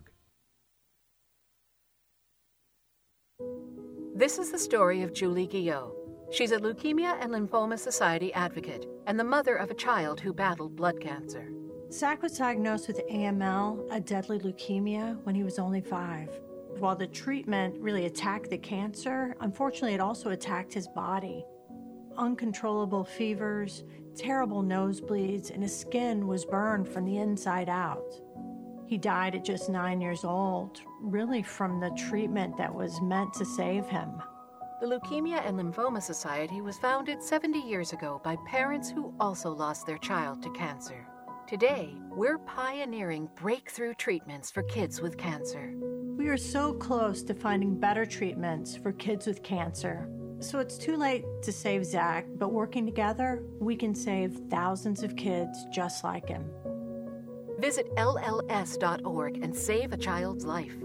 This is the story of Julie Guillot. She's a Leukemia and Lymphoma Society advocate and the mother of a child who battled blood cancer. Zach was diagnosed with AML, a deadly leukemia, when he was only 5. While the treatment really attacked the cancer, unfortunately it also attacked his body. Uncontrollable fevers, terrible nosebleeds, and his skin was burned from the inside out. He died at just 9 years old, really from the treatment that was meant to save him. The Leukemia and Lymphoma Society was founded 70 years ago by parents who also lost their child to cancer. Today, we're pioneering breakthrough treatments for kids with cancer. We are so close to finding better treatments for kids with cancer. So it's too late to save Zach, but working together, we can save thousands of kids just like him. Visit LLS.org and save a child's life.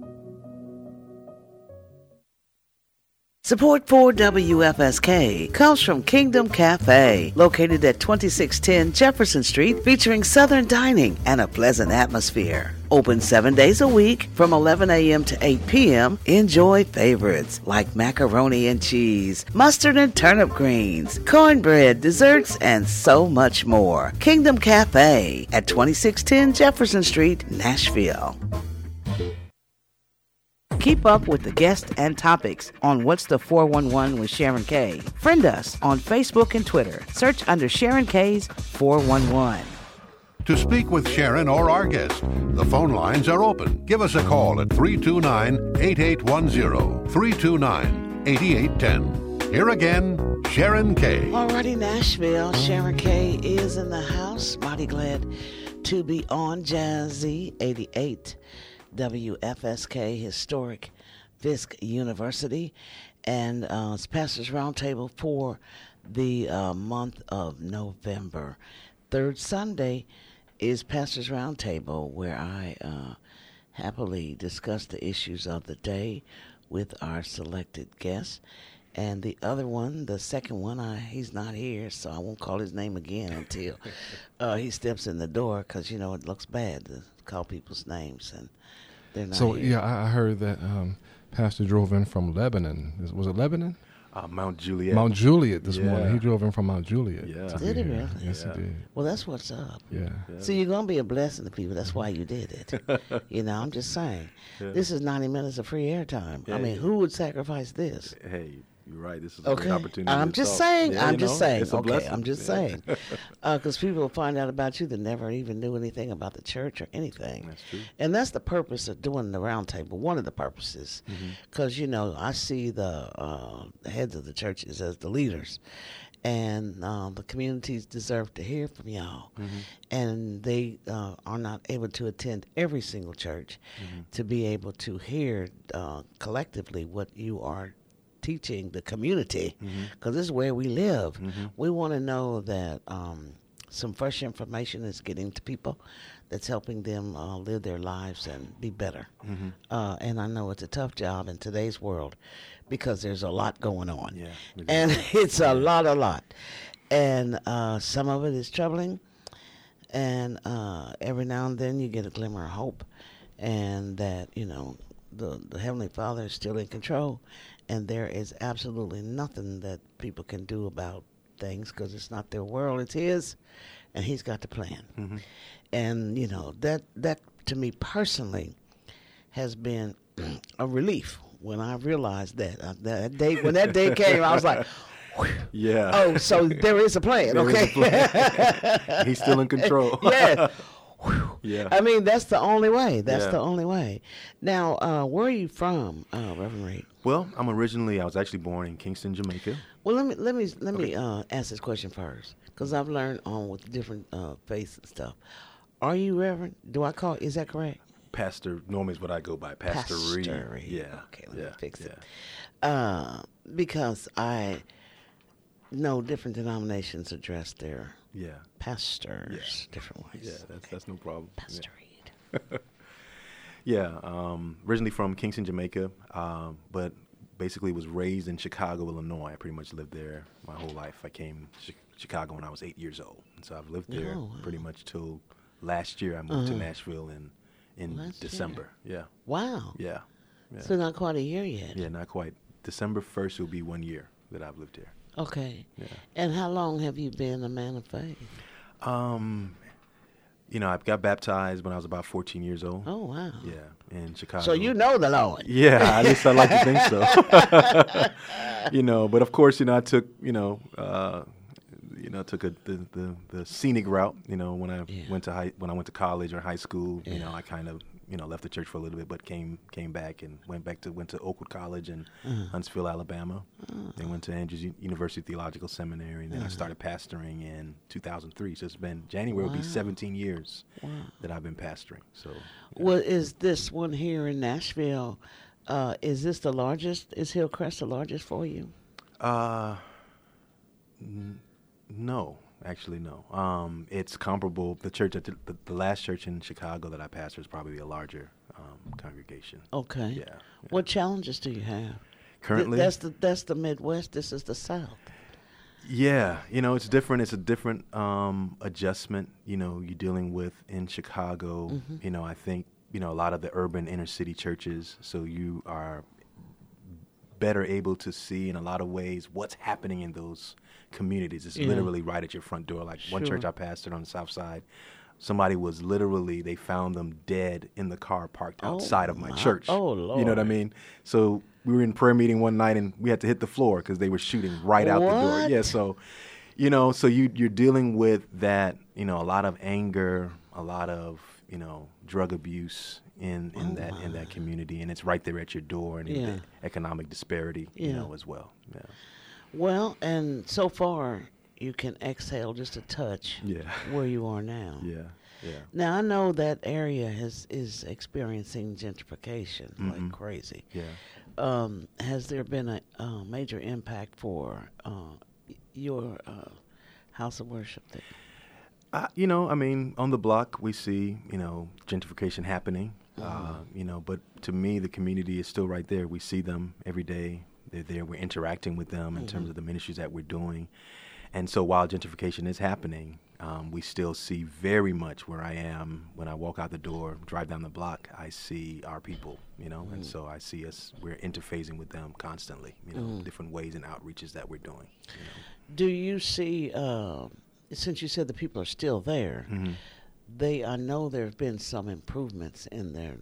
Support for WFSK comes from Kingdom Cafe, located at 2610 Jefferson Street, featuring Southern dining and a pleasant atmosphere. Open 7 days a week from 11 a.m. to 8 p.m. Enjoy favorites like macaroni and cheese, mustard and turnip greens, cornbread, desserts, and so much more. Kingdom Cafe at 2610 Jefferson Street, Nashville. Keep up with the guests and topics on What's the 411 with Sharon K. Friend us on Facebook and Twitter. Search under Sharon K's 411. To speak with Sharon or our guest, the phone lines are open. Give us a call at 329-8810, 329-8810. Here again, Sharon Kay. Alrighty, Nashville. Sharon Kay is in the house. Mighty glad to be on Jazzy 88 WFSK Historic Fisk University. And it's Pastors Roundtable for the month of November. Third Sunday is Pastors Roundtable, where I happily discuss the issues of the day with our selected guests. And the other one, the second one, he's not here, so I won't call his name again until he steps in the door, because, you know, it looks bad to call people's names, and they're not So, here. yeah, I heard that Pastor drove in from Lebanon. Was it Lebanon? Mount Juliet. Mount Juliet this morning. He drove in from Mount Juliet. Yeah. Did he really? Yes, he did. Well, that's what's up. Yeah. So you're going to be a blessing to people. That's why you did it. You know, I'm just saying. Yeah. This is 90 minutes of free airtime. Yeah, I mean, yeah. who would sacrifice this? Hey, you're right. This is a great opportunity. I'm to just talk. saying. Yeah, I'm you just know, saying. it's a Okay, blessing. I'm just Yeah. saying. Because people will find out about you that never even knew anything about the church or anything. That's true. And that's the purpose of doing the round table. One of the purposes. Mm-hmm. Because, you know, I see the heads of the churches as the leaders. And the communities deserve to hear from y'all. Mm-hmm. And they are not able to attend every single church to be able to hear collectively what you are teaching the community, because this is where we live. We want to know that some fresh information is getting to people that's helping them live their lives and be better. And I know it's a tough job in today's world because there's a lot going on. Yeah, And it's a lot. And some of it is troubling. And every now and then you get a glimmer of hope, and that, you know, the Heavenly Father is still in control. And there is absolutely nothing that people can do about things, because it's not their world, it's His, and He's got the plan. And, you know, that to me personally has been a relief when I realized that day, when that day came, I was like, whew. Yeah. Oh, so there is a plan, There is okay? a plan. He's still in control. Yeah. Yeah. I mean, that's the only way. That's Yeah. the only way. Now, where are you from, Reverend Reed? Well, I was actually born in Kingston, Jamaica. Well, let me ask this question first, because I've learned with different faiths and stuff. Are you Reverend? Is that correct? Pastor, normally is what I go by. Pastor Reed. Reed. Yeah. Okay, let me fix it. Yeah. Because I know different denominations address their Yeah. pastors different ways. Yeah, that's no problem. Pastor Yeah. Reed. Yeah, originally from Kingston, Jamaica, but basically was raised in Chicago, Illinois. I pretty much lived there my whole life. I came to Chicago when I was 8 years old, and so I've lived there pretty much till last year. I moved to Nashville in Last December. Yeah. Wow. Yeah. So not quite a year yet. Yeah, not quite. December 1st will be 1 year that I've lived here. Okay. Yeah. And how long have you been a man of faith? You know, I got baptized when I was about 14 years old. Oh, wow. Yeah, in Chicago. So you know the Lord. Yeah, at least I like to think so. You know, but of course, you know, I took, the scenic route. You know, when I went to college or high school, you know, I kind of, you know, left the church for a little bit, but came back and went to Oakwood College in Huntsville, Alabama. Then went to Andrews University Theological Seminary, and then I started pastoring in 2003. So it's been January will be 17 years that I've been pastoring. So, Well, is this one here in Nashville? Is this the largest? Is Hillcrest the largest for you? No, actually, no. It's comparable. The church, the last church in Chicago that I pastored is probably a larger congregation. Okay. Yeah. What challenges do you have? Currently, that's the Midwest. This is the South. Yeah, you know, it's different. It's a different adjustment. You know, you're dealing with in Chicago. You know, I think a lot of the urban inner city churches. So you are better able to see in a lot of ways what's happening in those communities. It's literally right at your front door. Like one church I pastored on the South Side, somebody was literally, they found them dead in the car parked outside of my church. Oh, Lord. You know what I mean? So we were in prayer meeting one night and we had to hit the floor because they were shooting right out the door. Yeah, so, you know, so you're dealing with that, you know, a lot of anger, a lot of, you know, drug abuse in that community, and it's right there at your door, and the economic disparity, you know, as well. Yeah. Well, and so far you can exhale just a touch. Yeah. Where you are now. Yeah. Yeah. Now I know that area is experiencing gentrification like crazy. Yeah. Has there been a major impact for your house of worship there? You know, I mean, on the block we see, you know, gentrification happening. You know, but to me, the community is still right there. We see them every day. They're there. We're interacting with them in terms of the ministries that we're doing. And so while gentrification is happening, we still see very much where I am. When I walk out the door, drive down the block, I see our people, you know, and so I see we're interfacing with them constantly, you know, different ways and outreaches that we're doing. You know. Do you see, since you said the people are still there, I know there have been some improvements in their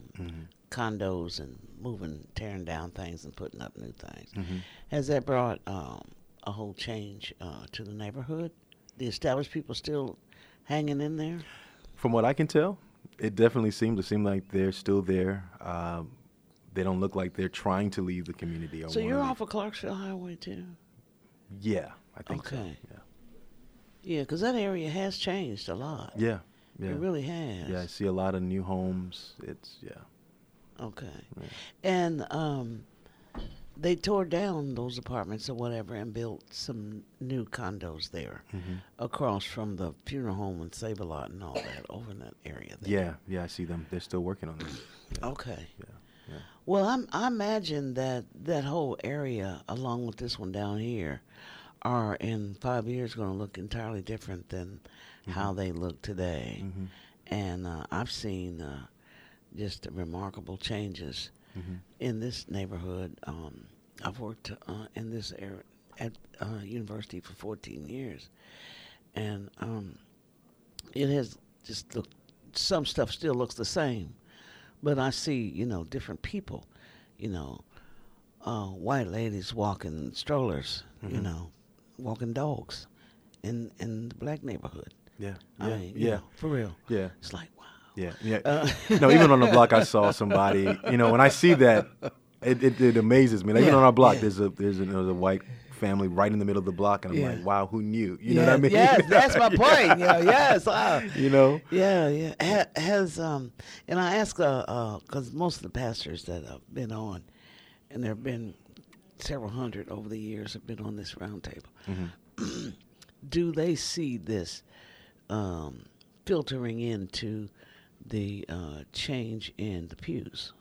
condos and tearing down things and putting up new things. Has that brought a whole change to the neighborhood? The established people still hanging in there? From what I can tell, it definitely seems like they're still there. They don't look like they're trying to leave the community. So you're off of Clarksville Highway too? Yeah, I think so. Yeah, because that area has changed a lot. Yeah. It really has. Yeah, I see a lot of new homes. Okay. Yeah. And they tore down those apartments or whatever and built some new condos there across from the funeral home and Save-A-Lot and all that over in that area there. Yeah, I see them. They're still working on them. Yeah. Okay. Yeah. Well, I imagine that whole area, along with this one down here, are in 5 years going to look entirely different than how they look today. And I've seen just remarkable changes in this neighborhood. I've worked in this area at university for 14 years, and it has just looked, some stuff still looks the same, but I see, you know, different people, you know, white ladies walking strollers, you know, walking dogs in the black neighborhood. Yeah. I mean, you know, for real. Yeah. It's like, wow. Yeah. No, even on the block, I saw somebody. You know, when I see that, it amazes me. Like, even on our block, there's a white family right in the middle of the block, and I'm like, wow, who knew? You know what I mean? Yes, that's my point. Yes. You know? Yeah. Has and I ask because most of the pastors that have been on, and there have been several hundred over the years have been on this round table. Do they see this filtering into the change in the pews?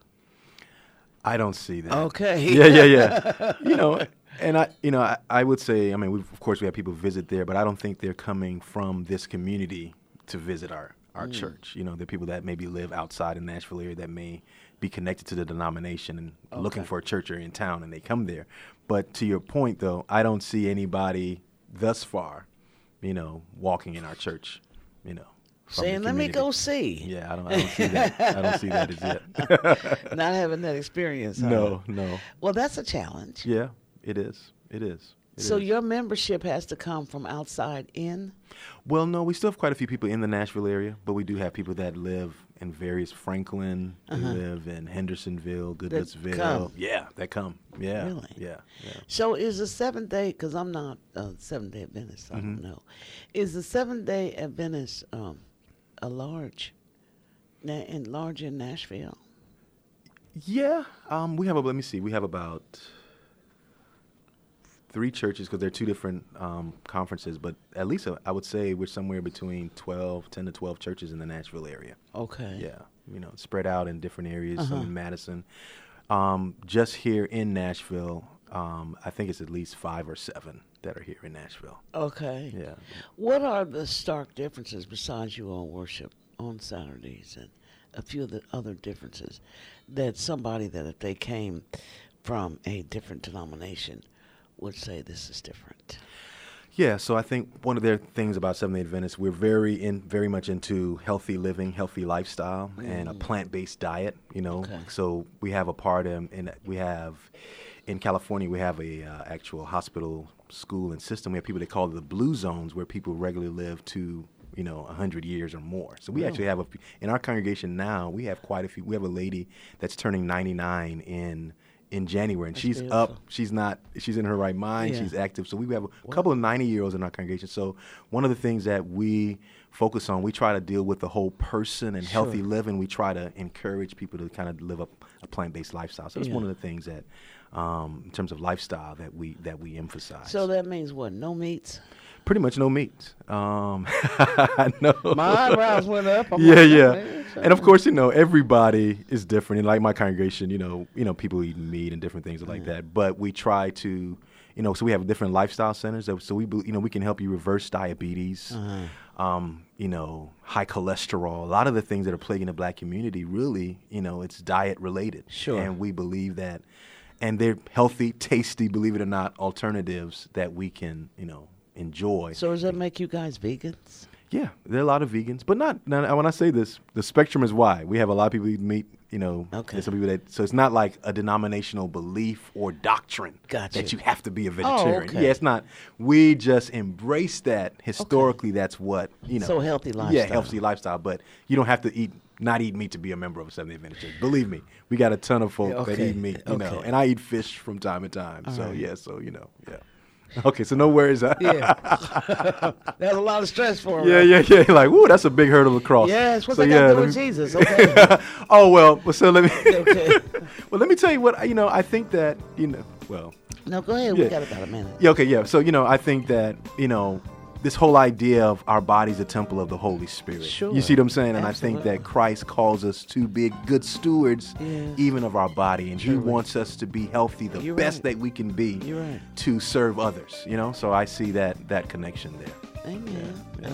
I don't see that. Okay. Yeah. You know, and I would say, I mean, of course we have people visit there, but I don't think they're coming from this community to visit our church. You know, there are people that maybe live outside in Nashville area that may be connected to the denomination and looking for a church area in town, and they come there. But to your point, though, I don't see anybody thus far, you know, walking in our church, you know. Saying, let me go see. Yeah, I don't see that. I don't see that as yet. Not having that experience. No. Well, that's a challenge. Yeah, it is. So your membership has to come from outside in? Well, no, we still have quite a few people in the Nashville area, but we do have people that live in various Franklin, they live in Hendersonville, Goodlettsville. Yeah, that come. Yeah. Really? Yeah. So is the Seventh Day, because I'm not a Seventh-day Adventist, I don't know. Is the Seventh-day Adventist large in Nashville? Yeah. We have about 3 churches, because they're 2 different conferences, but at least I would say we're somewhere between 10 to 12 churches in the Nashville area. Okay. Yeah, you know, spread out in different areas, some in Madison. Just here in Nashville, I think it's at least 5 or 7 that are here in Nashville. Okay. Yeah. What are the stark differences besides you all worship on Saturdays and a few of the other differences that somebody that if they came from a different denomination would say this is different? Yeah, so I think one of their things about Seventh-day Adventists, we're very much into healthy living, healthy lifestyle, and a plant-based diet. You know, so we have a part in California, we have a actual hospital, school, and system. We have people that call it the blue zones, where people regularly live to 100 years or more. So we actually have in our congregation now, we have quite a few. We have a lady that's turning 99 in in January, and That's she's beautiful. up. She's in her right mind. Yeah. She's active. So we have a couple of 90-year-olds in our congregation. So one of the things that we focus on, we try to deal with the whole person and healthy Sure. living. We try to encourage people to kind of live a plant-based lifestyle. So that's one of the things that, in terms of lifestyle, that we emphasize. So that means what? No meats? Pretty much no meat. No. My eyebrows went up. I'm yeah, like, yeah. man, And of course, everybody is different. And like my congregation, people eat meat and different things like that. But we try to, so we have different lifestyle centers. So we can help you reverse diabetes, high cholesterol. A lot of the things that are plaguing the Black community, really, it's diet related. Sure. And we believe that, and they're healthy, tasty, believe it or not, alternatives that we can, enjoy. So does that make you guys vegans? Yeah, there are a lot of vegans, but not when I say this, the spectrum is wide. We have a lot of people eat meat, Okay. There's some people so it's not like a denominational belief or doctrine Gotcha. that you have to be a vegetarian. okay. Yeah, it's not. We just embrace that. Historically, that's what, So healthy lifestyle. Yeah, healthy lifestyle, but you don't have to not eat meat to be a member of a Seventh-day Adventist church. Believe me, we got a ton of folk that Okay. eat meat, Okay. and I eat fish from time to time. All So, right. yeah, yeah. Okay, so no worries. Yeah. That's a lot of stress for him. Yeah. Like, woo, that's a big hurdle to cross. Yes, what's So, that got to do let with me- Jesus? Okay. Oh well, so let me. Okay. Well, let me tell you what I think that Well. No, go ahead. Yeah. We got about a minute. Yeah. Okay. Yeah. So I think that this whole idea of our body's a temple of the Holy Spirit. Sure. You see what I'm saying? And I Absolutely. think that Christ calls us to be good stewards, Yes. even of our body, and He Truly. wants us to be healthy, the You're best right. that we can be, You're right. to serve others. So I see that connection there. Amen. Yeah.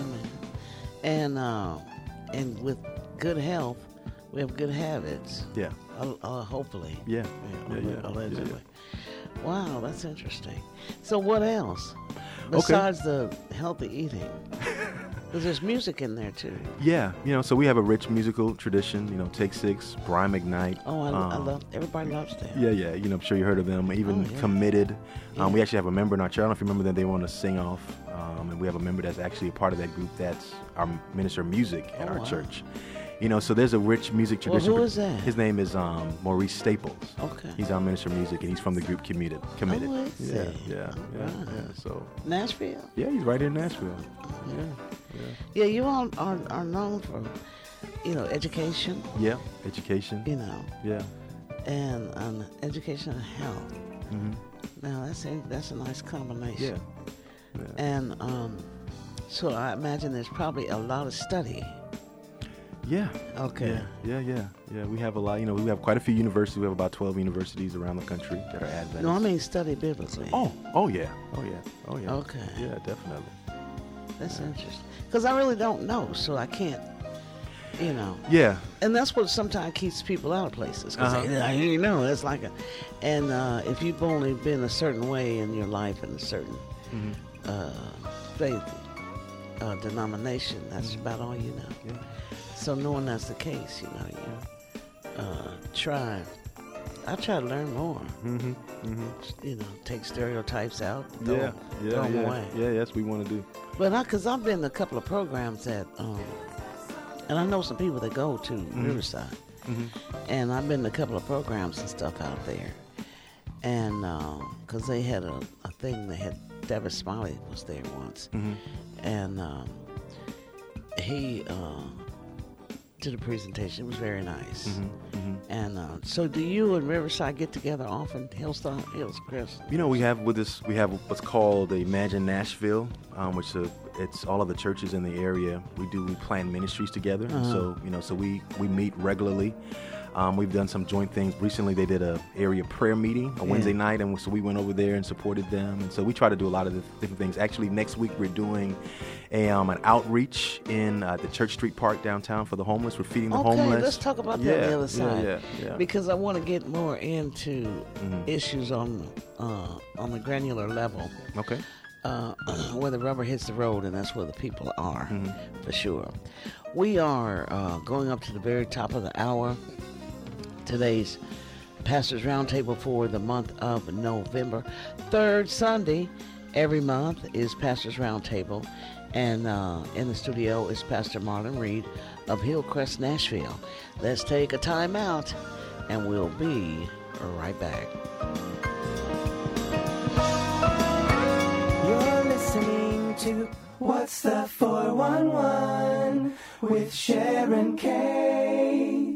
Amen. And with good health, we have good habits. Yeah. Hopefully. Yeah. Allegedly. Wow, that's interesting. So what else besides the healthy eating? Because there's music in there too. Yeah, so we have a rich musical tradition. Take Six, Brian McKnight. Oh, I love. Everybody loves that. Yeah. I'm sure you heard of them. Even yeah. Committed. Yeah. We actually have a member in our church. I don't know if you remember that they want to sing off. And we have a member that's actually a part of that group. That's our minister of music at our wow. church. So there's a rich music Well, tradition. who is that? His name is Maurice Staples. Okay. He's our minister of music, and he's from the group Committed. Oh, is Yeah, he? yeah. So Nashville. yeah, he's right here in Nashville. Yeah, you all are known for, education. Yeah, education. Yeah. And education and health. Mm-hmm. Now that's a nice combination. Yeah. And so I imagine there's probably a lot of study. Yeah. Okay. Yeah. We have a lot. We have quite a few universities. We have about 12 universities around the country that are Adventist. No, I mean study biblically. Oh yeah. Okay. Yeah, definitely. That's interesting. Because I really don't know, so I can't, Yeah. And that's what sometimes keeps people out of places. Because it's like and if you've only been a certain way in your life in a certain faith denomination, that's about all you know. Yeah. So knowing that's the case, you try. I try to learn more. Take stereotypes out. Throw them away. Yeah, yes, we want to do. But because I've been to a couple of programs that, and I know some people that go to Riverside, and I've been to a couple of programs and stuff out there, and because they had a thing, they had David Smiley was there once, and he did a presentation. It was very nice. And so, do you and Riverside get together often? Hillcrest. We have what's called the Imagine Nashville, which it's all of the churches in the area. We plan ministries together, and so we meet regularly. We've done some joint things. Recently, they did a area prayer meeting on Wednesday night, and so we went over there and supported them. And so we try to do a lot of different things. Actually, next week we're doing an outreach in the Church Street Park downtown for the homeless. We're feeding the homeless. Okay, let's talk about that on the other side. Yeah. Because I want to get more into issues on the granular level. Okay. Where the rubber hits the road, and that's where the people are, for sure. We are going up to the very top of the hour. Today's Pastors Roundtable for the month of November. Third Sunday every month is Pastors Roundtable, and in the studio is Pastor Marlon Reed of Hillcrest, Nashville. Let's take a time out. and we'll be right back. You're listening to What's the 411 with Sharon Kay.